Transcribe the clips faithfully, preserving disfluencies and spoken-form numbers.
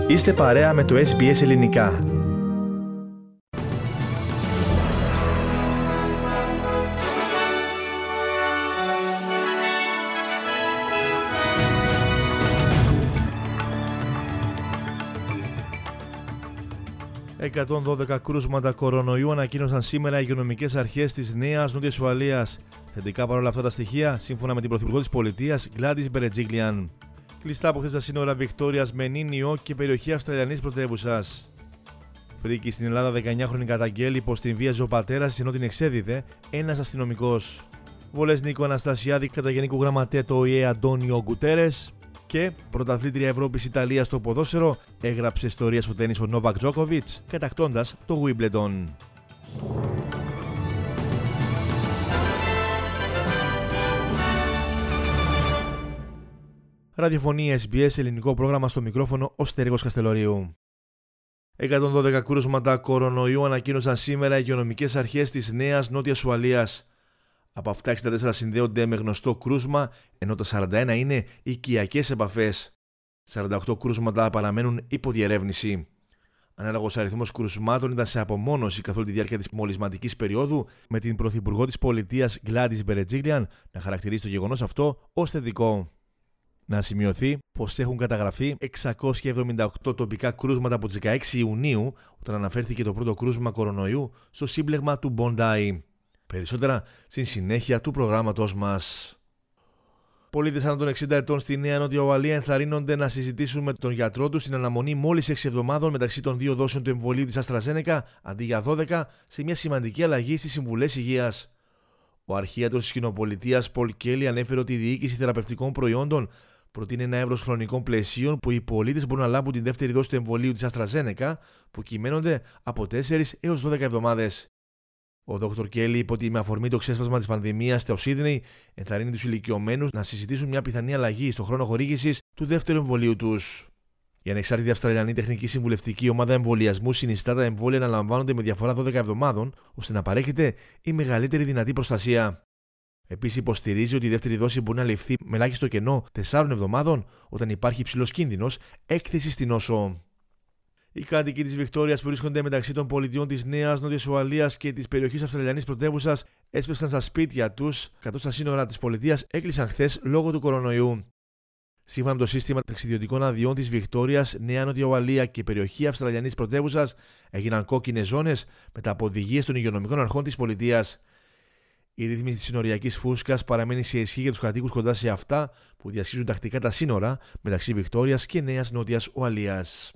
Είστε παρέα με το ες μπι ες Ελληνικά. εκατόν δώδεκα κρούσματα κορονοϊού ανακοίνωσαν σήμερα οι υγειονομικές αρχές της Νέας Νότιας Ουαλίας. Θετικά παρόλα αυτά τα στοιχεία, σύμφωνα με την Πρωθυπουργό της Πολιτείας, Gladys Berejiklian. Κλειστά από χθες τα σύνορα Βικτόριας με Νίνιο και περιοχή Αυστραλιανής πρωτεύουσας. Φρίκη στην Ελλάδα, δεκαεννιάχρονη καταγγέλει πως την βίαζε ο πατέρας της ενώ την εξέδιδε ένας αστυνομικός. Βολές Νίκο Αναστασιάδη κατά Γενικού Γραμματέα του Ο Η Ε Αντώνιο Γκουτέρες. Και πρωταθλήτρια Ευρώπης Ιταλία στο ποδόσφαιρο έγραψε ιστορία στο τένις ο Νόβακ Τζόκοβιτς κατακτώντας το Wimbledon. Ραδιοφωνία ες μπι ες, ελληνικό πρόγραμμα, στο μικρόφωνο ο Στέργος Καστελορίου. εκατόν δώδεκα κρούσματα κορονοϊού ανακοίνωσαν σήμερα οι υγειονομικές αρχές της Νέας Νότιας Ουαλίας. Από αυτά εξήντα τέσσερα συνδέονται με γνωστό κρούσμα, ενώ τα σαράντα ένα είναι οικιακές επαφές. σαράντα οκτώ κρούσματα παραμένουν υποδιερεύνηση. Ανάλογος αριθμός κρουσμάτων ήταν σε απομόνωση καθ' όλη τη διάρκεια της μολυσματικής περίοδου, με την Πρωθυπουργό της Πολιτείας Gladys Berejiklian να χαρακτηρίσει το γεγονός αυτό ως θετικό. Να σημειωθεί πως έχουν καταγραφεί εξακόσια εβδομήντα οκτώ τοπικά κρούσματα από τις δεκαέξι Ιουνίου, όταν αναφέρθηκε το πρώτο κρούσμα κορονοϊού στο σύμπλεγμα του Bondi. Περισσότερα στην συνέχεια του προγράμματος μας. Πολίτες άνω των εξήντα ετών στη Νέα Νότια Ουαλία ενθαρρύνονται να συζητήσουν με τον γιατρό τους στην αναμονή μόλις έξι εβδομάδων μεταξύ των δύο δόσεων του εμβολίου της AstraZeneca αντί για δώδεκα, σε μια σημαντική αλλαγή στις συμβουλές υγείας. Ο αρχίατρος της κοινοπολιτείας Πολ Κέλλι ανέφερε ότι η διοίκηση θεραπευτικών προϊόντων προτείνει ένα εύρος χρονικών πλαισίων που οι πολίτες μπορούν να λάβουν την δεύτερη δόση του εμβολίου της AstraZeneca, που κυμαίνονται από τέσσερις έως δώδεκα εβδομάδες. Ο δόκτωρ Κέλλι είπε ότι με αφορμή το ξέσπασμα της πανδημίας στο Σίδνεϊ ενθαρρύνει τους ηλικιωμένους να συζητήσουν μια πιθανή αλλαγή στο χρόνο χορήγησης του δεύτερου εμβολίου τους. Η ανεξάρτητη Αυστραλιανή Τεχνική Συμβουλευτική Ομάδα Εμβολιασμού συνιστά τα εμβόλια να λαμβάνονται με διαφορά δώδεκα εβδομάδων, ώστε να παρέχεται η μεγαλύτερη δυνατή προστασία. Επίσης, υποστηρίζει ότι η δεύτερη δόση μπορεί να ληφθεί με ελάχιστο κενό τεσσάρων εβδομάδων όταν υπάρχει υψηλός κίνδυνος έκθεσης στην νόσο. Οι κάτοικοι της Βικτόριας που βρίσκονται μεταξύ των πολιτιών της Νέας Νότιας Ουαλίας και της περιοχής Αυστραλιανής πρωτεύουσας έσπευσαν στα σπίτια τους, καθώς τα σύνορα της πολιτείας έκλεισαν χθες λόγω του κορονοϊού. Σύμφωνα με το σύστημα ταξιδιωτικών αδειών της Βικτόριας, Νέα Νότια Ουαλία και η περιοχή Αυστραλιανής πρωτεύουσας έγιναν κόκκινες ζώνες μετά από οδηγίες των υγειονομικών αρχών της πολιτείας. Η ρύθμιση της συνοριακής φούσκας παραμένει σε ισχύ για τους κατοίκους κοντά σε αυτά που διασχίζουν τακτικά τα σύνορα μεταξύ Βικτόριας και Νέας Νότιας Ουαλίας.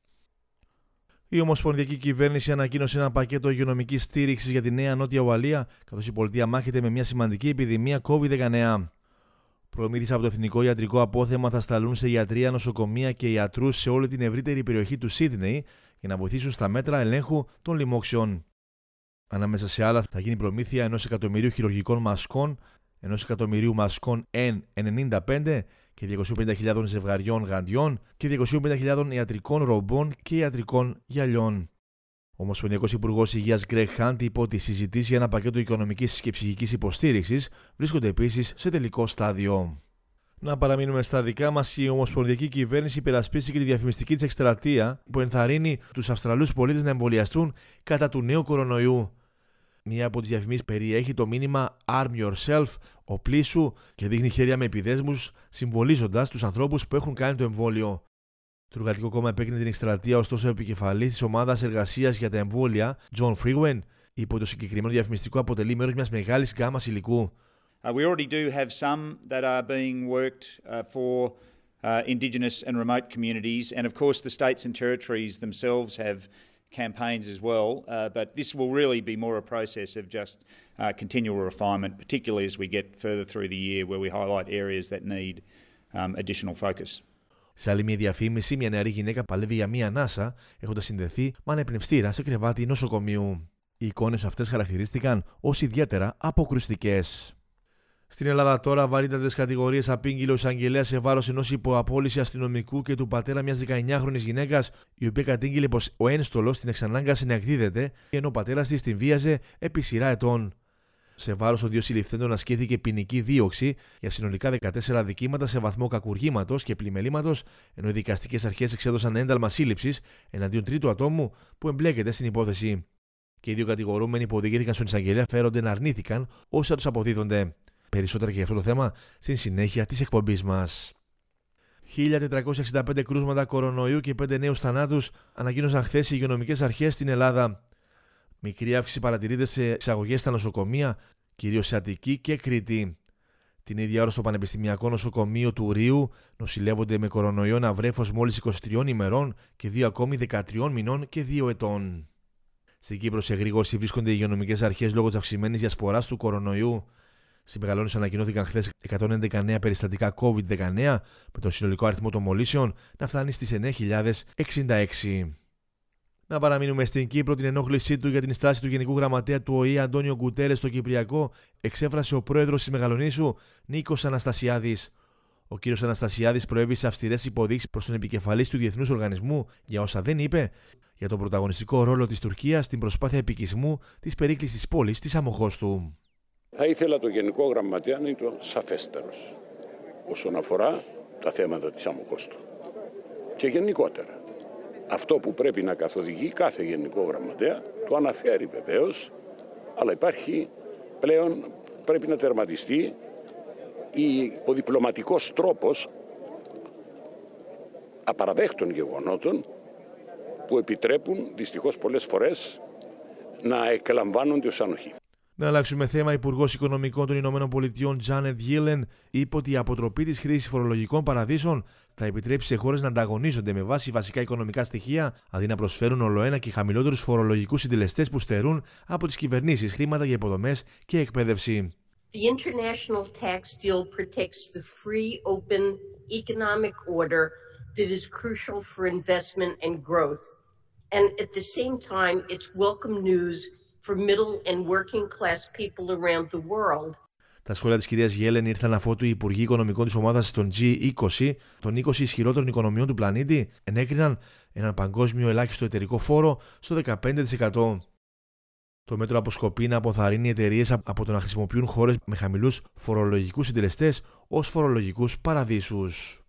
Η Ομοσπονδιακή Κυβέρνηση ανακοίνωσε ένα πακέτο υγειονομικής στήριξης για τη Νέα Νότια Ουαλία, καθώς η πολιτεία μάχεται με μια σημαντική επιδημία κόβιντ δεκαεννέα. Προμήθειες από το Εθνικό Ιατρικό Απόθεμα θα σταλούν σε ιατρεία, νοσοκομεία και ιατρούς σε όλη την ευρύτερη περιοχή του Σίδνεϊ για να βοηθήσουν στα μέτρα ελέγχου των λοιμόξεων. Ανάμεσα σε άλλα, θα γίνει προμήθεια ενός εκατομμυρίου χειρουργικών μασκών, ενός εκατομμυρίου μασκών Εν ενενήντα πέντε και διακόσιες πενήντα χιλιάδες ζευγαριών γαντιών και διακόσιες πενήντα χιλιάδες ιατρικών ρομπών και ιατρικών γυαλιών. Ο Ομοσπονδιακός Υπουργός Υγείας Γκρέγ Χαντ είπε ότι οι συζητήσεις για ένα πακέτο οικονομικής και ψυχικής υποστήριξης βρίσκονται επίσης σε τελικό στάδιο. Να παραμείνουμε στα δικά μας. Η Ομοσπονδιακή Κυβέρνηση υπερασπίστηκε τη διαφημιστική της εκστρατεία που ενθαρρύνει τους Αυστραλούς πολίτες να εμβολιαστούν κατά του νέου κορονοϊού. Μία από τις διαφημίσεις περιέχει το μήνυμα Arm yourself, οπλίσου, και δείχνει χέρια με επιδέσμους, συμβολίζοντας τους ανθρώπους που έχουν κάνει το εμβόλιο. Το Εργατικό Κόμμα επέκρινε την εκστρατεία, ωστόσο ο επικεφαλής της ομάδας εργασίας για τα εμβόλια, John Frewen, είπε ότι το συγκεκριμένο διαφημιστικό αποτελεί μέρος μιας μεγάλης γκάμας υλικού. Uh, we already do have some that are being worked uh, for uh, Indigenous and remote communities, and of course the states and territories themselves have campaigns as well, uh, but this will really be more a process of just uh, continual refinement, particularly as we get further through the year where we highlight areas that need um, additional focus. Σε άλλη μια διαφήμιση, μια νεαρή γυναίκα παλεύει για μια ανάσα, έχοντας συνδεθεί με ανεπνευστήρα σε κρεβάτι νοσοκομείου. Οι εικόνες αυτές χαρακτηρίστηκαν ως ιδιαίτερα αποκρουστικές. Στην Ελλάδα τώρα, βαρύτατες κατηγορίες απήγγειλε ο εισαγγελέας σε βάρος ενός υποαπόλυση αστυνομικού και του πατέρα μιας δεκαεννιάχρονης γυναίκας, η οποία κατήγγειλε πως ο ένστολος την εξανάγκασε να εκδίδεται, ενώ ο πατέρας της την βίαζε επί σειρά ετών. σε βάρος των δύο συλληφθέντων ασκήθηκε ποινική δίωξη για συνολικά δεκατέσσερα δικήματα σε βαθμό κακουργήματος και πλημελήματος, ενώ οι δικαστικές αρχές εξέδωσαν ένταλμα σύλληψης εναντίον τρίτου ατόμου που εμπλέκεται στην υπόθεση. Και οι δύο κατηγορούμενοι που οδηγήθηκαν στον εισαγγελέα φέρονται να αρνήθηκαν όσα τους αποδίδονται. Περισσότερα και για αυτό το θέμα στην συνέχεια της εκπομπής μας. χίλια τετρακόσια εξήντα πέντε κρούσματα κορονοϊού και πέντε νέους θανάτους ανακοίνωσαν χθες οι υγειονομικές αρχές στην Ελλάδα. Μικρή αύξηση παρατηρείται σε εισαγωγές στα νοσοκομεία, κυρίως σε Αττική και Κρήτη. Την ίδια ώρα στο Πανεπιστημιακό Νοσοκομείο του Ρείου νοσηλεύονται με κορονοϊό ένα βρέφος μόλις είκοσι τριών ημερών και δύο ακόμη δεκατριών μηνών και δύο ετών. Στην Κύπρο σε εγρήγορση βρίσκονται οι υγειονομικές αρχές λόγω της αυξημένης διασποράς του κορονοϊού. Στην Μεγαλόνισο ανακοινώθηκαν χθες εκατόν έντεκα νέα περιστατικά κόβιντ δεκαεννέα, με τον συνολικό αριθμό των μολύσεων να φτάνει στις εννέα χιλιάδες εξήντα έξι. Να παραμείνουμε στην Κύπρο. Την ενόχλησή του για την στάση του Γενικού Γραμματέα του Ο Η Ε Αντώνιο Γκουτέρες στο Κυπριακό εξέφρασε ο πρόεδρος της Μεγαλονίσου Νίκος Αναστασιάδης. Ο κ. Αναστασιάδης προέβησε αυστηρές υποδείξεις προς τον επικεφαλής του Διεθνούς Οργανισμού για όσα δεν είπε για τον πρωταγωνιστικό ρόλο της Τουρκίας στην προσπάθεια επικισμού της περίκλειστης πόλης της Αμοχώστου. Θα ήθελα το Γενικό Γραμματέα να είναι το σαφέστερος όσον αφορά τα θέματα της Αμοχώστου. Και γενικότερα. Αυτό που πρέπει να καθοδηγεί κάθε Γενικό Γραμματέα το αναφέρει βεβαίως, αλλά υπάρχει πλέον, πρέπει να τερματιστεί ο διπλωματικός τρόπος απαραδέχτων γεγονότων που επιτρέπουν δυστυχώς πολλές φορές να εκλαμβάνονται ως ανοχή. Να αλλάξουμε θέμα. Υπουργός Οικονομικών των Ηνωμένων Πολιτειών Τζάνετ Γίλεν είπε ότι η αποτροπή της χρήσης φορολογικών παραδείσων θα επιτρέψει σε χώρες να ανταγωνίζονται με βάση βασικά οικονομικά στοιχεία, αντί να προσφέρουν ολοένα και χαμηλότερους φορολογικούς συντελεστές που στερούν από τις κυβερνήσεις χρήματα για υποδομές και εκπαίδευση. The international tax deal protects the free, open economic order that is crucial for investment and growth. And at the same time, it's welcome news for middle and working class people around the world. Τα σχόλια της κυρίας Γέλεν ήρθαν αφότου οι υπουργοί οικονομικών της ομάδας των τζι είκοσι, των είκοσι ισχυρότερων οικονομιών του πλανήτη, ενέκριναν έναν παγκόσμιο ελάχιστο εταιρικό φόρο στο δεκαπέντε τοις εκατό. Το μέτρο αποσκοπεί να αποθαρρύνει εταιρείες από το να χρησιμοποιούν χώρες με χαμηλούς φορολογικούς συντελεστές ως φορολογικούς παραδείσους.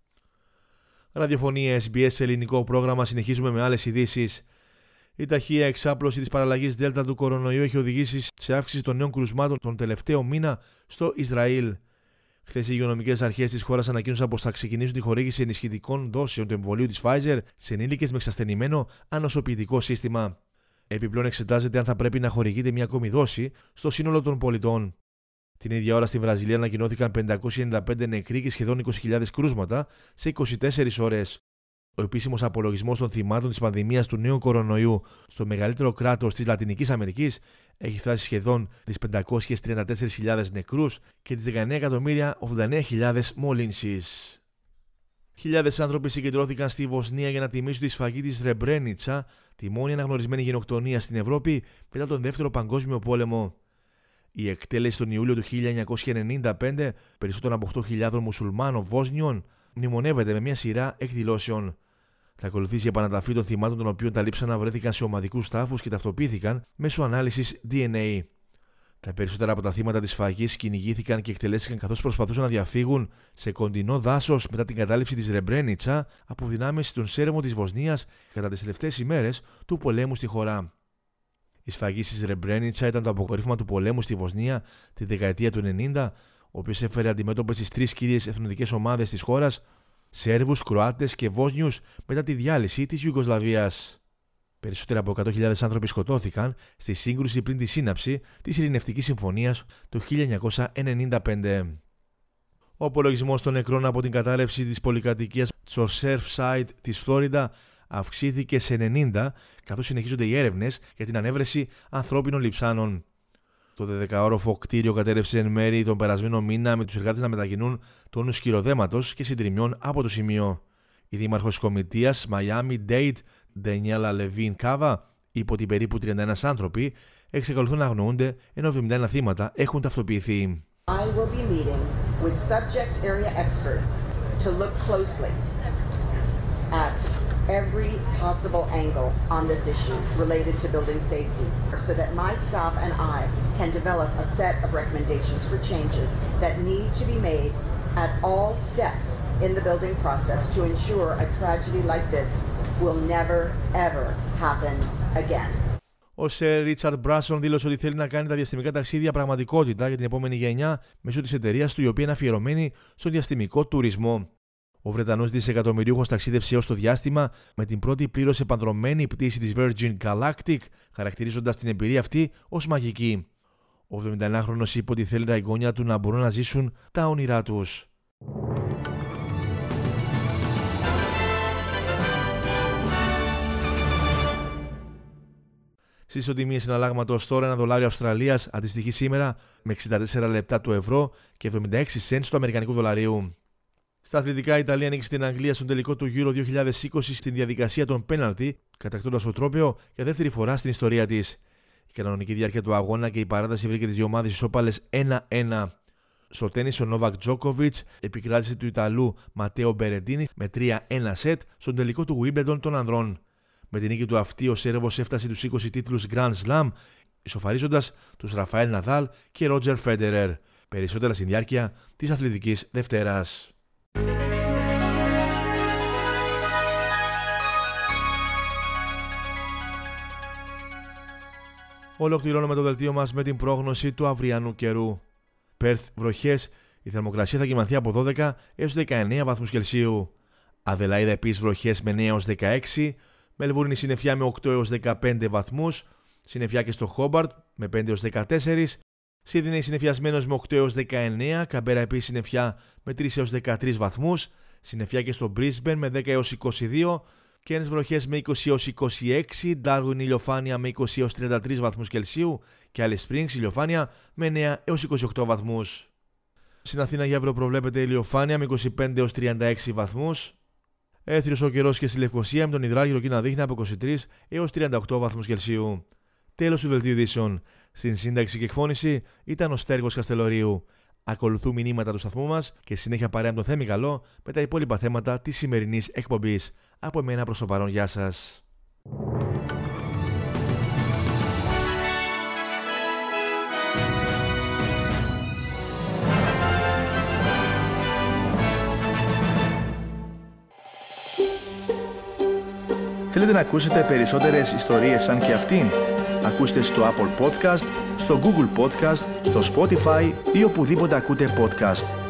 Ραδιοφωνία Ες Μπι Ες ελληνικό πρόγραμμα. Συνεχίζουμε με άλλες ειδήσεις. Η ταχεία εξάπλωση της παραλλαγής Δέλτα του κορονοϊού έχει οδηγήσει σε αύξηση των νέων κρουσμάτων τον τελευταίο μήνα στο Ισραήλ. Χθες οι υγειονομικές αρχές της χώρας ανακοίνωσαν πως θα ξεκινήσουν τη χορήγηση ενισχυτικών δόσεων του εμβολίου της Pfizer σε ενήλικες με εξασθενημένο ανοσοποιητικό σύστημα. Επιπλέον εξετάζεται αν θα πρέπει να χορηγείται μια ακόμη δόση στο σύνολο των πολιτών. Την ίδια ώρα στη Βραζιλία ανακοινώθηκαν πεντακόσιοι ενενήντα πέντε νεκροί και σχεδόν είκοσι χιλιάδες κρούσματα σε είκοσι τέσσερις ώρες. Ο επίσημος απολογισμός των θυμάτων της πανδημίας του νέου κορονοϊού στο μεγαλύτερο κράτος της Λατινικής Αμερικής έχει φτάσει σχεδόν τις πεντακόσιες τριάντα τέσσερις χιλιάδες νεκρούς και τις δεκαεννέα εκατομμύρια ογδόντα εννέα χιλιάδες μολύνσεις. Χιλιάδες άνθρωποι συγκεντρώθηκαν στη Βοσνία για να τιμήσουν τη σφαγή της Σρεμπρένιτσα, τη μόνη αναγνωρισμένη γενοκτονία στην Ευρώπη μετά τον Δεύτερο Παγκόσμιο Πόλεμο. Η εκτέλεση τον Ιούλιο του χίλια εννιακόσια ενενήντα πέντε περισσότερων από οκτώ χιλιάδες μουσουλμάνων Βόσνιων μνημονεύεται με μια σειρά εκδηλώσεων. Θα ακολουθήσει η επαναταφή των θυμάτων των οποίων τα λείψανα βρέθηκαν σε ομαδικούς τάφους και ταυτοποιήθηκαν μέσω ανάλυσης ντι εν έι. Τα περισσότερα από τα θύματα της σφαγής κυνηγήθηκαν και εκτελέστηκαν καθώς προσπαθούσαν να διαφύγουν σε κοντινό δάσος μετά την κατάληψη της Ρεμπρένιτσα από δυνάμεις των Σέρβων της Βοσνίας κατά τις τελευταίες ημέρες του πολέμου στη χώρα. Η σφαγή της Ρεμπρένιτσα ήταν το αποκορύφωμα του πολέμου στη Βοσνία τη δεκαετία του ενενήντα, ο οποίος έφερε αντιμέτωπες τις τρεις κύριες εθνοτικές ομάδες της χώρας, Σέρβους, Κροάτες και Βόσνιους, μετά τη διάλυση της Ιουγκοσλαβίας. Περισσότεροι από εκατό χιλιάδες άνθρωποι σκοτώθηκαν στη σύγκρουση πριν τη σύναψη της Ειρηνευτικής Συμφωνίας του χίλια εννιακόσια ενενήντα πέντε. Ο απολογισμός των νεκρών από την κατάρρευση της πολυκατοικίας στο Surfside της Φλόριντα αυξήθηκε σε ενενήντα, καθώς συνεχίζονται οι έρευνες για την ανέβρεση ανθρώπινων λειψάνων. Το δεκαόροφο κτίριο κατέρευσε εν μέρη τον περασμένο μήνα, με τους εργάτες να μετακινούν τόνους σκυροδέματος και συντριμιών από το σημείο. Η δήμαρχος της Κομιτείας Miami-Dade, Ντανιέλα Λεβίν Κάβα, είπε ότι περίπου τριάντα ένα άνθρωποι εξακολουθούν να αγνοούνται, ενώ εβδομήντα ένα θύματα έχουν ταυτοποιηθεί. I will be meeting with subject area experts to look closely at every possible angle on this issue related to building safety so that my staff and I can develop a set of recommendations for changes that need to be made at all steps in the building process to ensure a tragedy like this will never ever happen again. Ο Σερ Ρίτσαρντ Μπράνσον δήλωσε ότι θέλει να κάνει τα διαστημικά ταξίδια πραγματικότητα για την επόμενη γενιά μέσω της εταιρείας του, η οποία είναι αφιερωμένη στον διαστημικό τουρισμό. Ο Βρετανός δισεκατομμυρίουχος ταξίδευσε έως το διάστημα με την πρώτη πλήρως επανδρωμένη πτήση της Virgin Galactic, χαρακτηρίζοντας την εμπειρία αυτή ως μαγική. Ο εβδομηνταεννάχρονος είπε ότι θέλει τα εγγόνια του να μπορούν να ζήσουν τα όνειρά τους. Στις ισοτιμίες συναλλάγματος τώρα, ένα δολάριο Αυστραλίας αντιστοιχεί σήμερα με εξήντα τέσσερα λεπτά του ευρώ και εβδομήντα έξι cents του αμερικανικού δολαρίου. Στα αθλητικά, η Ιταλία νίκησε την Αγγλία στον τελικό του Euro δύο χιλιάδες είκοσι στην διαδικασία των πέναλτι, κατακτώντας το τρόπαιο για δεύτερη φορά στην ιστορία της. Η κανονική διάρκεια του αγώνα και η παράταση βρήκε τις δύο ομάδες ισόπαλες ένα ένα. Στο τένις, ο Νόβακ Τζόκοβιτς επικράτησε του Ιταλού Ματέο Μπερεντίνη με τρία ένα σετ στον τελικό του Wimbledon των ανδρών. Με την νίκη του αυτή, ο Σέρβος έφτασε τους είκοσι τίτλους Grand Slam, ισοφαρίζοντας τους Ραφαέλ Ναδάλ και Ρότζερ Φέντερερ. Περισσότερα στην διάρκεια της αθλητικής Δευτέρας. Ολοκληρώνουμε το δελτίο μας με την πρόγνωση του αυριανού καιρού. Πέρθ, βροχές, η θερμοκρασία θα κυμανθεί από δώδεκα έως δεκαεννέα βαθμούς Κελσίου. Αδελαΐδα επίσης βροχές με εννέα έως δεκαέξι. Μελβούρνη συννεφιά με οκτώ έως δεκαπέντε βαθμούς. Συννεφιά και στο Χόμπαρτ με πέντε έως δεκατέσσερα. Σίδνεϊ συννεφιασμένος με οκτώ έως δεκαεννέα. Καμπέρα επίσης συννεφιά με τρεις έως δεκατρείς βαθμούς. Συννεφιά και στο Μπρίσμπεν με δέκα έως είκοσι δύο. Κέρνες βροχές με είκοσι έως είκοσι έξι. Ντάρουιν ηλιοφάνεια με είκοσι έως τριάντα τρεις βαθμούς Κελσίου. Και Alice Springs ηλιοφάνεια με εννέα έως είκοσι οκτώ βαθμούς. Στην Αθήνα για αύριο προβλέπεται ηλιοφάνεια με είκοσι πέντε έως τριάντα έξι βαθμούς. Έθριος ο καιρός και στη Λευκοσία με τον υδράγυρο εκεί να δείχνει από είκοσι τρεις έως τριάντα οκτώ βαθμούς Κελσίου. Τέλος του δελτίου ειδήσεων. Στην σύνταξη και εκφώνηση ήταν ο Στέργος Καστελορίου. Ακολουθούν μηνύματα του σταθμού μας και συνέχεια παρέα με τον Θέμη Καλό με τα υπόλοιπα θέματα της σημερινής εκπομπής. Από εμένα προς το παρόν, γεια σας. Θέλετε να ακούσετε περισσότερες ιστορίες σαν και αυτήν? Ακούστε στο Apple Podcast, στο Google Podcast, στο Spotify ή οπουδήποτε ακούτε podcast.